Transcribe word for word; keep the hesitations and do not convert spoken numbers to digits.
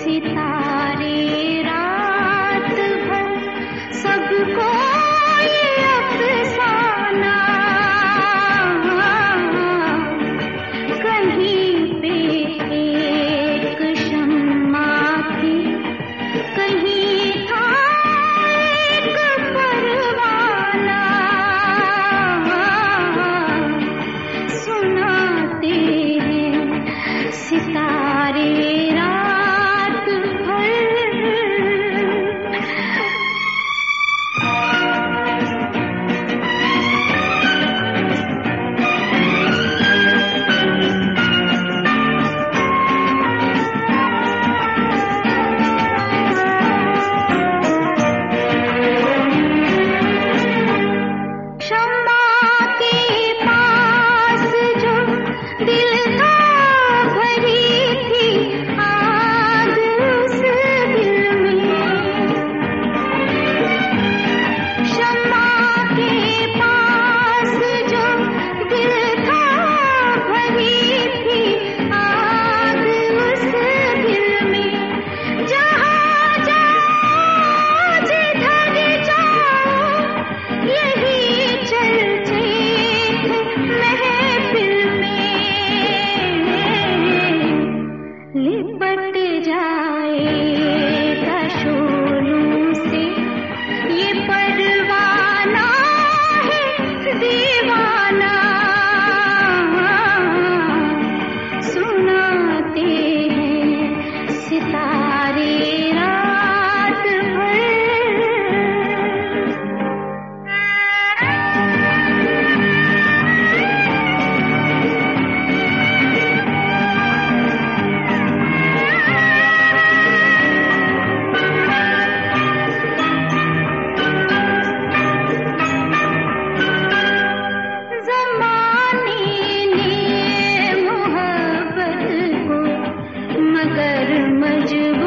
सितारे रात भर सबको ये अफसाना, कहीं पे एक शम्मा थी, कहीं था एक परवाना, सुनाते हैं सितारे रात भर। शम्मा के पास जो दिल था भरी थी आग उस दिल में, शम्मा के पास जो दिल था भरी थी आग उस दिल में, जहाँ जाओ जिधर जाओ यही चलते थे महफिल में, लिपट जाएगा शोलों से ये परवाना है दीवाना, सुनाते हैं सितारे रात भर। ज़माने ने मोहब्बत को मगर मजबूर